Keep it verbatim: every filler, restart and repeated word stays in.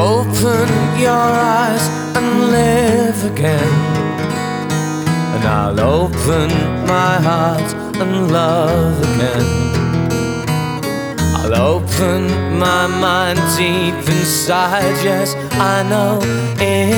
open your eyes and live again, and I'll open my heart and love again. I'll open my mind deep inside, yes, I know it.